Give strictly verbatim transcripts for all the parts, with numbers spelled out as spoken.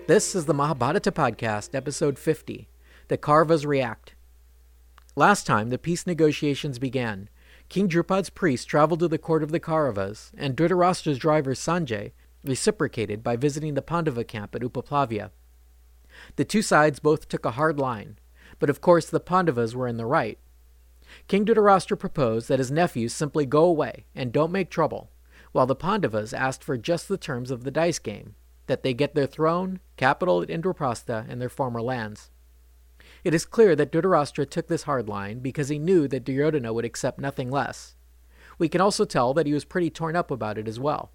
This is the Mahabharata Podcast, episode fifty, The Kauravas React. Last time the peace negotiations began, King Drupad's priests traveled to the court of the Kauravas, and Dhritarashtra's driver Sanjay reciprocated by visiting the Pandava camp at Upaplavya. The two sides both took a hard line, but of course the Pandavas were in the right. King Dhritarashtra proposed that his nephews simply go away and don't make trouble, while the Pandavas asked for just the terms of the dice game, that they get their throne, capital at Indraprastha, and their former lands. It is clear that Dhritarashtra took this hard line because he knew that Duryodhana would accept nothing less. We can also tell that he was pretty torn up about it as well.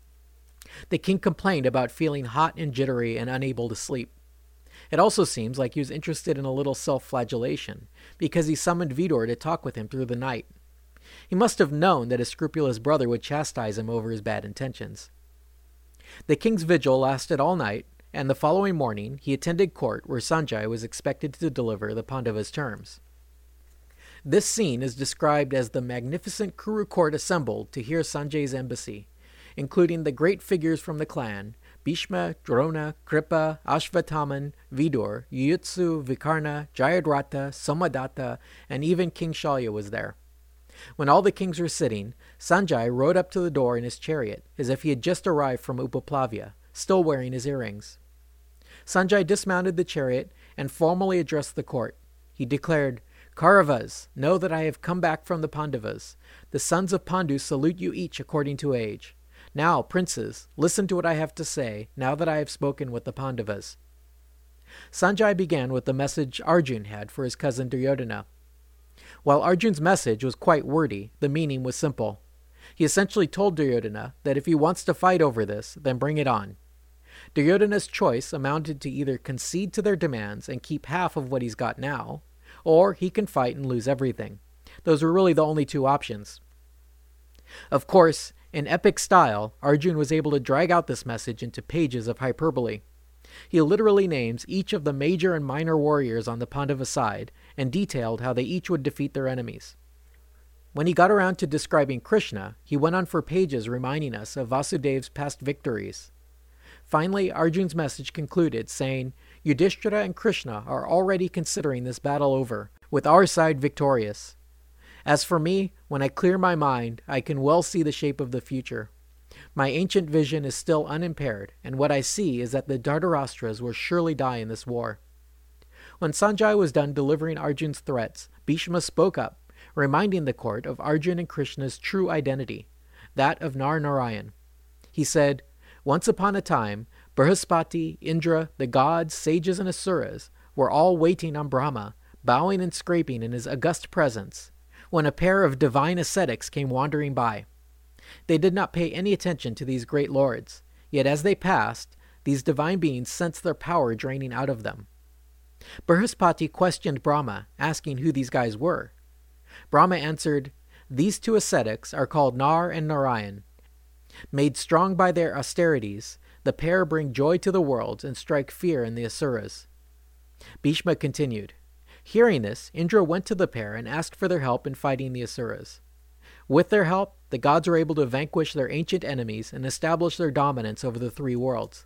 The king complained about feeling hot and jittery and unable to sleep. It also seems like he was interested in a little self-flagellation, because he summoned Vidura to talk with him through the night. He must have known that his scrupulous brother would chastise him over his bad intentions. The king's vigil lasted all night, and the following morning he attended court where Sanjay was expected to deliver the Pandavas' terms. This scene is described as the magnificent Kuru court assembled to hear Sanjay's embassy, including the great figures from the clan, Bhishma, Drona, Kripa, Ashvatthama, Vidur, Yuyutsu, Vikarna, Jayadratha, Somadatta, and even King Shalya was there. When all the kings were sitting, Sanjay rode up to the door in his chariot, as if he had just arrived from Upaplavya, still wearing his earrings. Sanjay dismounted the chariot and formally addressed the court. He declared, "Kauravas, know that I have come back from the Pandavas. The sons of Pandu salute you each according to age. Now, princes, listen to what I have to say, now that I have spoken with the Pandavas." Sanjay began with the message Arjun had for his cousin Duryodhana. While Arjun's message was quite wordy, the meaning was simple. He essentially told Duryodhana that if he wants to fight over this, then bring it on. Duryodhana's choice amounted to either concede to their demands and keep half of what he's got now, or he can fight and lose everything. Those were really the only two options. Of course, in epic style, Arjun was able to drag out this message into pages of hyperbole. He literally names each of the major and minor warriors on the Pandava side and detailed how they each would defeat their enemies. When he got around to describing Krishna, he went on for pages reminding us of Vasudev's past victories. Finally, Arjun's message concluded, saying, "Yudhishthira and Krishna are already considering this battle over, with our side victorious. As for me, when I clear my mind, I can well see the shape of the future. My ancient vision is still unimpaired, and what I see is that the Dhritarashtras will surely die in this war." When Sanjay was done delivering Arjun's threats, Bhishma spoke up, reminding the court of Arjun and Krishna's true identity, that of Nar Narayan. He said, "Once upon a time, Brihaspati, Indra, the gods, sages, and asuras were all waiting on Brahma, bowing and scraping in his august presence, when a pair of divine ascetics came wandering by. They did not pay any attention to these great lords, yet as they passed, these divine beings sensed their power draining out of them. Brihaspati questioned Brahma, asking who these guys were. Brahma answered, 'These two ascetics are called Nar and Narayan. Made strong by their austerities, the pair bring joy to the world and strike fear in the asuras.'" Bhishma continued, "Hearing this, Indra went to the pair and asked for their help in fighting the asuras. With their help, the gods were able to vanquish their ancient enemies and establish their dominance over the three worlds.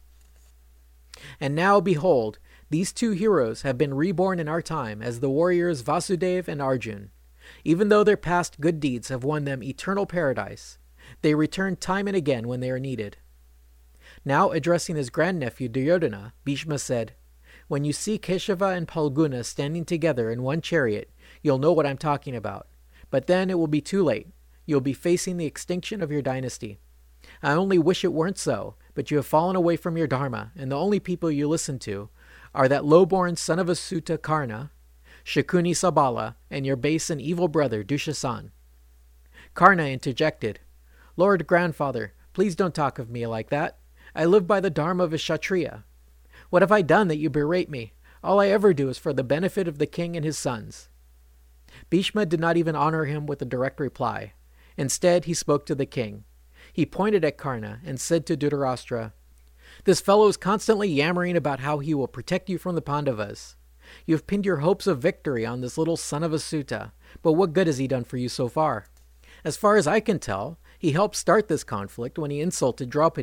And now, behold, these two heroes have been reborn in our time as the warriors Vasudev and Arjun. Even though their past good deeds have won them eternal paradise, they return time and again when they are needed." Now addressing his grandnephew Duryodhana, Bhishma said, "When you see Keshava and Palguna standing together in one chariot, you'll know what I'm talking about. But then it will be too late. You'll be facing the extinction of your dynasty. I only wish it weren't so, but you have fallen away from your dharma, and the only people you listen to are that low-born son of a Suta Karna, Shakuni Sabala, and your base and evil brother Dushasan." Karna interjected, "Lord grandfather, please don't talk of me like that. I live by the dharma of a Kshatriya. What have I done that you berate me? All I ever do is for the benefit of the king and his sons." Bhishma did not even honor him with a direct reply. Instead, he spoke to the king. He pointed at Karna and said to Dhritarashtra, "This fellow is constantly yammering about how he will protect you from the Pandavas. You have pinned your hopes of victory on this little son of a Suta, but what good has he done for you so far? As far as I can tell, he helped start this conflict when he insulted Draupadi,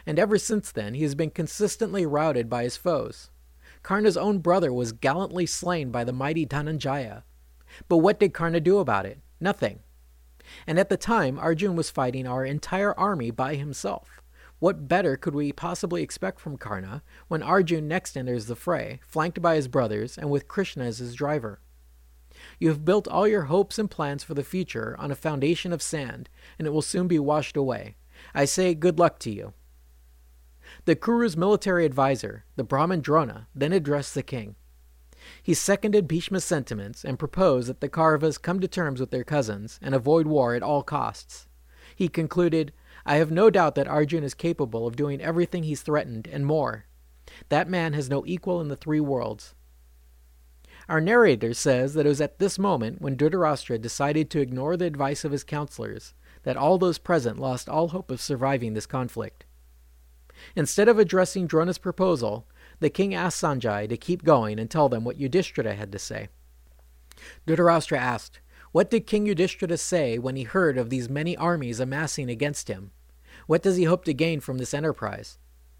and ever since then he has been consistently routed by his foes. Karna's own brother was gallantly slain by the mighty Dhananjaya. But what did Karna do about it? Nothing. And at the time, Arjun was fighting our entire army by himself. What better could we possibly expect from Karna when Arjun next enters the fray, flanked by his brothers and with Krishna as his driver? You have built all your hopes and plans for the future on a foundation of sand, and it will soon be washed away. I say good luck to you. The Kuru's military advisor, the Brahmin Drona, then addressed the king. He seconded Bhishma's sentiments and proposed that the Kauravas come to terms with their cousins and avoid war at all costs. He concluded, I have no doubt that Arjun is capable of doing everything he's threatened and more. That man has no equal in the three worlds. Our narrator says that it was at this moment when Dhritarashtra decided to ignore the advice of his counselors that all those present lost all hope of surviving this conflict. Instead of addressing Drona's proposal, the king asked Sanjay to keep going and tell them what Yudhishthira had to say. Dhritarashtra asked, what did King Yudhishthira say when he heard of these many armies amassing against him? What does he hope to gain from this enterprise?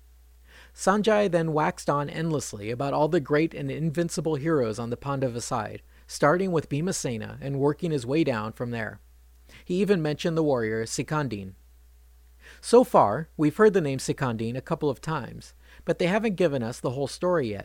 Sanjay then waxed on endlessly about all the great and invincible heroes on the Pandava side, starting with Bhimasena and working his way down from there. He even mentioned the warrior Sikandin. So far, we've heard the name Sikandin a couple of times, but they haven't given us the whole story yet.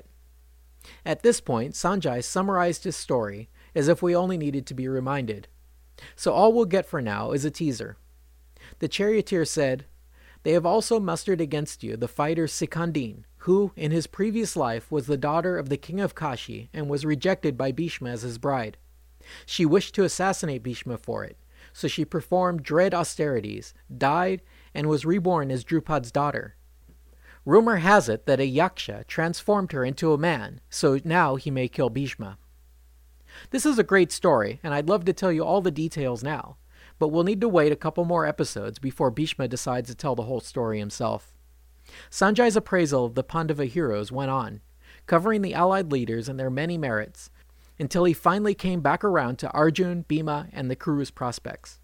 At this point, Sanjay summarized his story as if we only needed to be reminded. So all we'll get for now is a teaser. The charioteer said, They have also mustered against you the fighter Sikandin, who, in his previous life, was the daughter of the king of Kashi and was rejected by Bhishma as his bride. She wished to assassinate Bhishma for it, so she performed dread austerities, died, and was reborn as Drupad's daughter. Rumor has it that a yaksha transformed her into a man, so now he may kill Bhishma. This is a great story, and I'd love to tell you all the details now, but we'll need to wait a couple more episodes before Bhishma decides to tell the whole story himself. Sanjay's appraisal of the Pandava heroes went on, covering the allied leaders and their many merits, until he finally came back around to Arjun, Bhima, and the Kuru's prospects.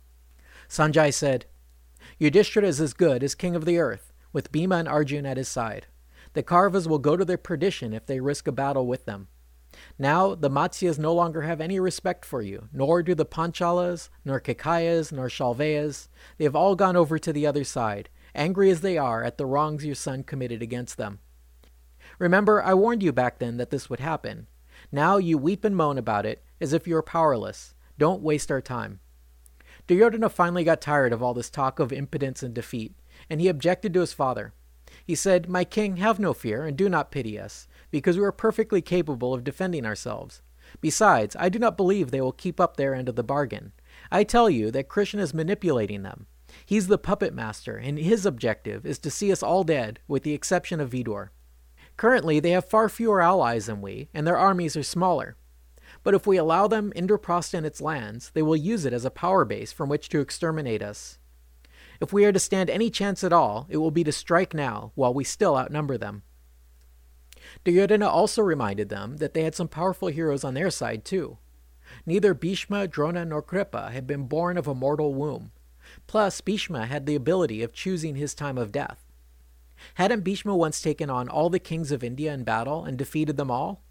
Sanjay said, Yudhishthira is as good as king of the earth, with Bhima and Arjun at his side. The Kauravas will go to their perdition if they risk a battle with them. Now the Matsyas no longer have any respect for you, nor do the Panchalas, nor Kekayas, nor Shalvayas. They have all gone over to the other side, angry as they are at the wrongs your son committed against them. Remember, I warned you back then that this would happen. Now you weep and moan about it, as if you are powerless. Don't waste our time. Duryodhana finally got tired of all this talk of impotence and defeat, and he objected to his father. He said, My king, have no fear, and do not pity us, because we are perfectly capable of defending ourselves. Besides, I do not believe they will keep up their end of the bargain. I tell you that Krishna is manipulating them. He's the puppet master, and his objective is to see us all dead, with the exception of Vidur. Currently, they have far fewer allies than we, and their armies are smaller. But if we allow them Indraprastha and its lands, they will use it as a power base from which to exterminate us. If we are to stand any chance at all, it will be to strike now, while we still outnumber them. Duryodhana also reminded them that they had some powerful heroes on their side too. Neither Bhishma, Drona, nor Kripa had been born of a mortal womb. Plus, Bhishma had the ability of choosing his time of death. Hadn't Bhishma once taken on all the kings of India in battle and defeated them all?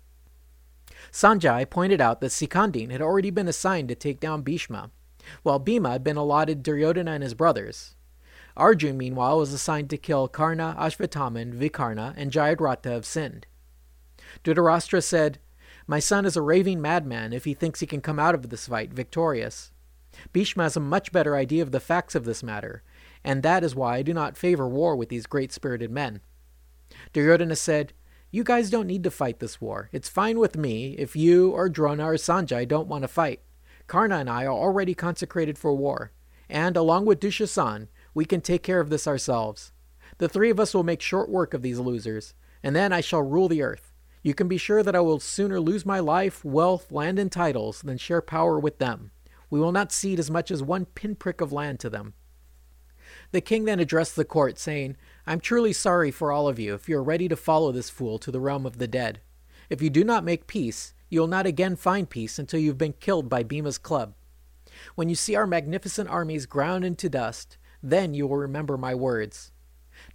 Sanjay pointed out that Sikandin had already been assigned to take down Bhishma, while Bhima had been allotted Duryodhana and his brothers. Arjun, meanwhile, was assigned to kill Karna, Ashvatthama, Vikarna, and Jayadratha of Sind. Dhritarashtra said, My son is a raving madman if he thinks he can come out of this fight victorious. Bhishma has a much better idea of the facts of this matter, and that is why I do not favor war with these great-spirited men. Duryodhana said, You guys don't need to fight this war. It's fine with me if you or Drona or Sanjay don't want to fight. Karna and I are already consecrated for war, and along with Dushasan, we can take care of this ourselves. The three of us will make short work of these losers, and then I shall rule the earth. You can be sure that I will sooner lose my life, wealth, land, and titles than share power with them. We will not cede as much as one pinprick of land to them. The king then addressed the court, saying, I'm truly sorry for all of you if you are ready to follow this fool to the realm of the dead. If you do not make peace, you will not again find peace until you have been killed by Bhima's club. When you see our magnificent armies ground into dust, then you will remember my words.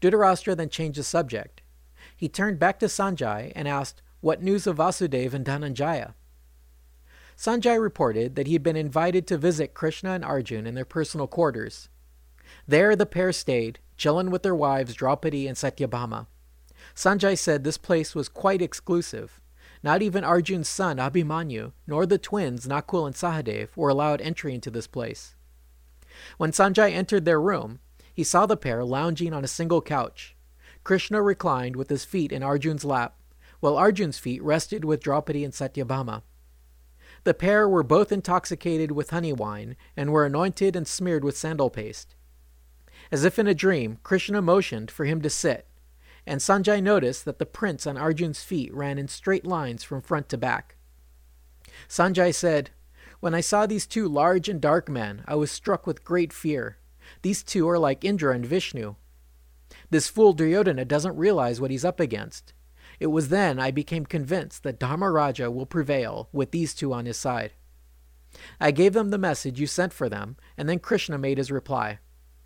Dhritarashtra then changed the subject. He turned back to Sanjay and asked, what news of Vasudeva and Dhananjaya? Sanjay reported that he had been invited to visit Krishna and Arjun in their personal quarters. There the pair stayed, chilling with their wives Draupadi and Satyabhama. Sanjay said this place was quite exclusive. Not even Arjun's son Abhimanyu, nor the twins Nakul and Sahadev were allowed entry into this place. When Sanjay entered their room, he saw the pair lounging on a single couch. Krishna reclined with his feet in Arjun's lap, while Arjun's feet rested with Draupadi and Satyabhama. The pair were both intoxicated with honey wine and were anointed and smeared with sandal paste. As if in a dream, Krishna motioned for him to sit, and Sanjay noticed that the prints on Arjun's feet ran in straight lines from front to back. Sanjay said, when I saw these two large and dark men, I was struck with great fear. These two are like Indra and Vishnu. This fool Duryodhana doesn't realize what he's up against. It was then I became convinced that Dharmaraja will prevail with these two on his side. I gave them the message you sent for them, and then Krishna made his reply.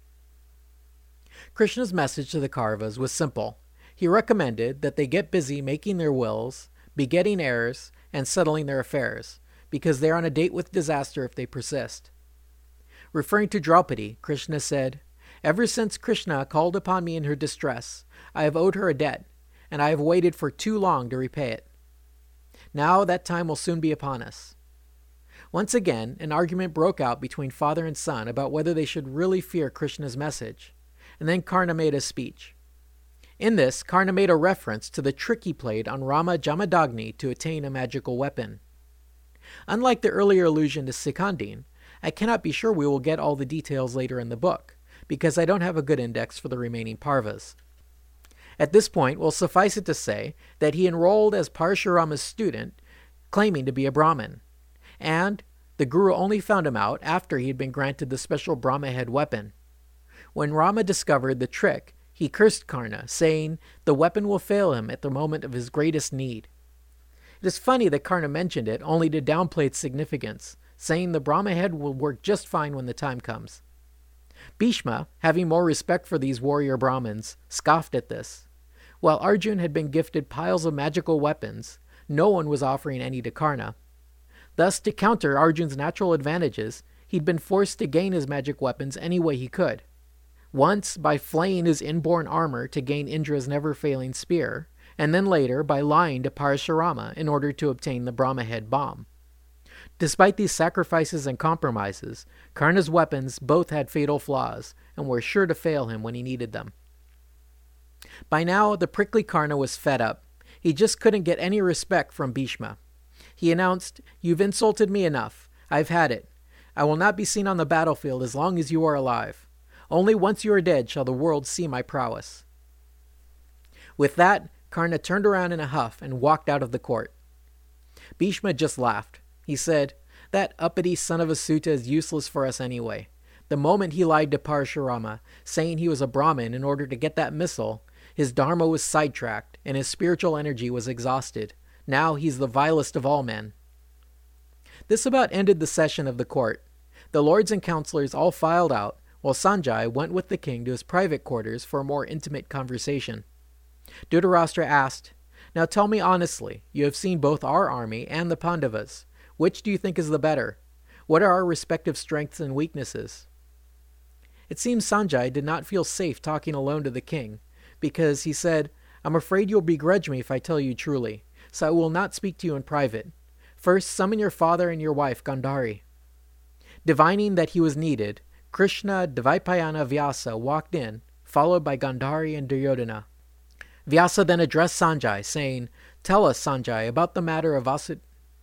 Krishna's message to the Kauravas was simple. He recommended that they get busy making their wills, begetting heirs, and settling their affairs, because they are on a date with disaster if they persist. Referring to Draupadi, Krishna said, ever since Krishna called upon me in her distress, I have owed her a debt, and I have waited for too long to repay it. Now that time will soon be upon us. Once again, an argument broke out between father and son about whether they should really fear Krishna's message, and then Karna made a speech. In this, Karna made a reference to the trick he played on Rama Jamadagni to attain a magical weapon. Unlike the earlier allusion to Sikandin, I cannot be sure we will get all the details later in the book, because I don't have a good index for the remaining Parvas. At this point, we'll suffice it to say that he enrolled as Parashurama's student, claiming to be a Brahmin, and the Guru only found him out after he had been granted the special Brahma head weapon. When Rama discovered the trick, he cursed Karna, saying the weapon will fail him at the moment of his greatest need. It is funny that Karna mentioned it only to downplay its significance, saying the Brahma head will work just fine when the time comes. Bhishma, having more respect for these warrior Brahmins, scoffed at this. While Arjun had been gifted piles of magical weapons, no one was offering any to Karna. Thus, to counter Arjun's natural advantages, he'd been forced to gain his magic weapons any way he could. Once by flaying his inborn armor to gain Indra's never-failing spear, and then later by lying to Parashurama in order to obtain the Brahma head bomb. Despite these sacrifices and compromises, Karna's weapons both had fatal flaws and were sure to fail him when he needed them. By now, the prickly Karna was fed up. He just couldn't get any respect from Bhishma. He announced, "You've insulted me enough. I've had it. I will not be seen on the battlefield as long as you are alive. Only once you are dead shall the world see my prowess." With that, Karna turned around in a huff and walked out of the court. Bhishma just laughed. He said, "That uppity son of a Sutta is useless for us anyway. The moment he lied to Parashurama, saying he was a Brahmin in order to get that missile, his dharma was sidetracked and his spiritual energy was exhausted. Now he's the vilest of all men." This about ended the session of the court. The lords and counselors all filed out, while Sanjay went with the king to his private quarters for a more intimate conversation. Dhritarashtra asked, "Now tell me honestly, you have seen both our army and the Pandavas. Which do you think is the better? What are our respective strengths and weaknesses?" It seems Sanjay did not feel safe talking alone to the king, because he said, "I'm afraid you'll begrudge me if I tell you truly, so I will not speak to you in private. First, summon your father and your wife, Gandhari." Divining that he was needed, Krishna, Dvaipayana, Vyasa walked in, followed by Gandhari and Duryodhana. Vyasa then addressed Sanjay, saying, Tell us, Sanjay, about the matter of Vasud...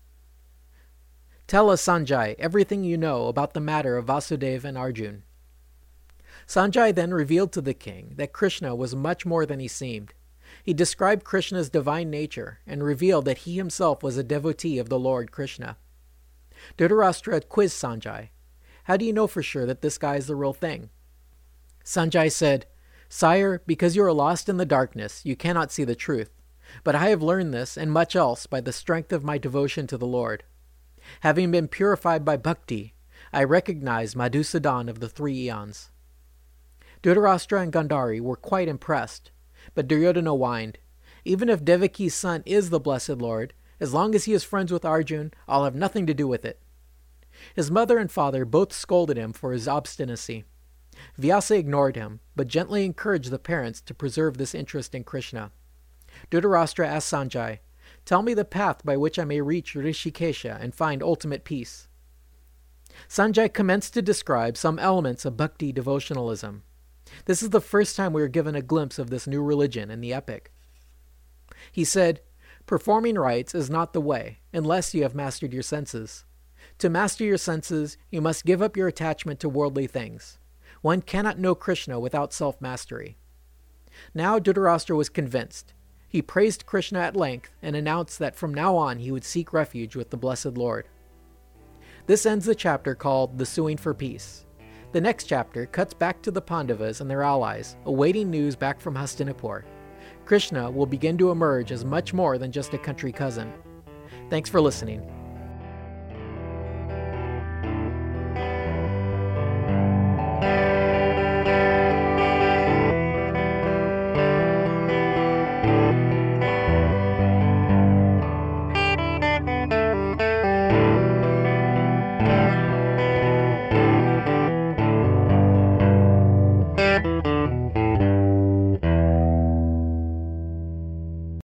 Tell us, Sanjay, everything you know about the matter of Vasudeva and Arjun." Sanjay then revealed to the king that Krishna was much more than he seemed. He described Krishna's divine nature and revealed that he himself was a devotee of the Lord Krishna. Dhritarashtra quizzed Sanjay, "How do you know for sure that this guy is the real thing?" Sanjay said, "Sire, because you are lost in the darkness, you cannot see the truth. But I have learned this and much else by the strength of my devotion to the Lord. Having been purified by bhakti, I recognize Madhusudan of the three eons." Dhritarashtra and Gandhari were quite impressed, but Duryodhana whined. Even if Devaki's son is the Blessed Lord, as long as he is friends with Arjun, I'll have nothing to do with it. His mother and father both scolded him for his obstinacy. Vyasa ignored him, but gently encouraged the parents to preserve this interest in Krishna. Dhritarashtra asked Sanjay, "Tell me the path by which I may reach Rishikesha and find ultimate peace." Sanjay commenced to describe some elements of bhakti devotionalism. This is the first time we are given a glimpse of this new religion in the epic. He said, "Performing rites is not the way, unless you have mastered your senses. To master your senses, you must give up your attachment to worldly things. One cannot know Krishna without self-mastery." Now Dhritarashtra was convinced. He praised Krishna at length and announced that from now on he would seek refuge with the Blessed Lord. This ends the chapter called The Suing for Peace. The next chapter cuts back to the Pandavas and their allies, awaiting news back from Hastinapur. Krishna will begin to emerge as much more than just a country cousin. Thanks for listening.